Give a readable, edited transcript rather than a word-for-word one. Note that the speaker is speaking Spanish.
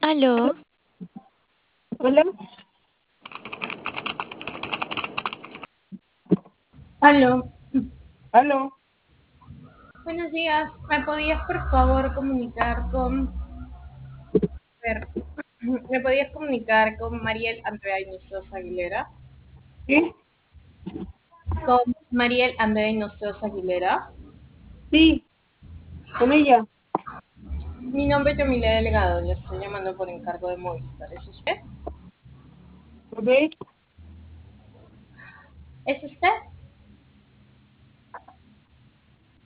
Aló, Hola, Aló, aló. buenos días. ¿Me podías por favor ver, ¿me podías comunicar con Mariel Andrea Inostroza Aguilera? ¿Sí? Con Mariel Andrea Inostroza Aguilera. Sí, con ella. Mi nombre es Yamile Delgado, le estoy llamando por encargo de Movistar. ¿Es usted? Ok. ¿Es usted?